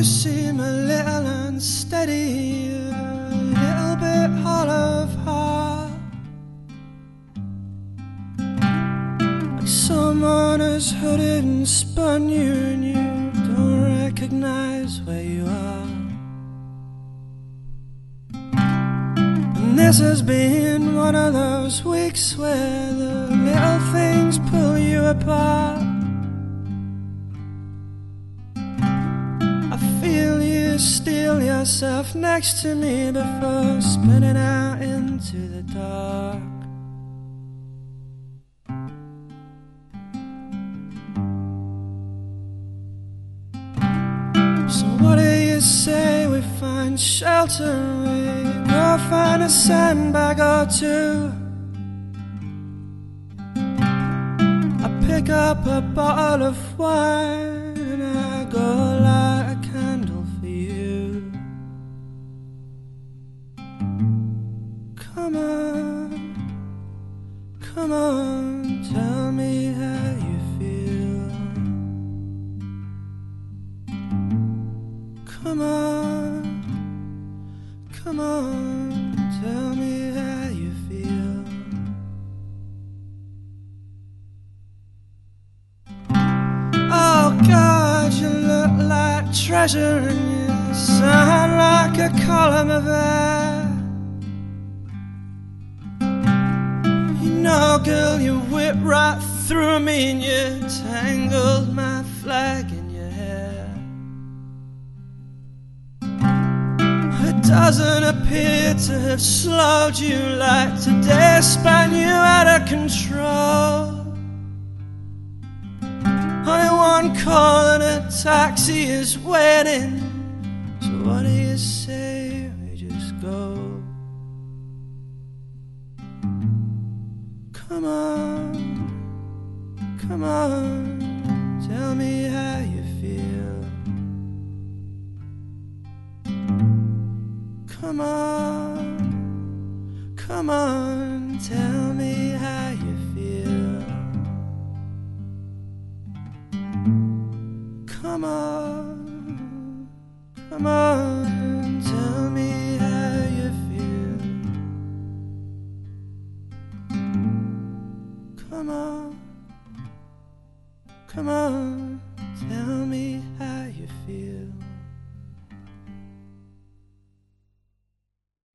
seem a little unsteady, a little bit hollow of heart, like someone has hooded and spun you and you don't recognize where you are. And this has been one of those weeks where the little things pull you apart. I feel you steal yourself next to me before spinning out into the dark. So what do you say we find shelter and we go find a sandbag or two? I pick up a bottle of wine and I go light a candle for you. Come on, tell me how you feel. Come on, tell me how you feel. Oh God, you look like treasure and you sound like a column of air. You know, girl, you whipped right through me and you tangled my flag in your hair. It doesn't appear to have slowed you like today spun you out of control. Only one call and a taxi is waiting. So what do you say we just go? Come on, tell me how you feel. Come on, tell me how you feel. Come on, tell me how you feel. Come on, tell me.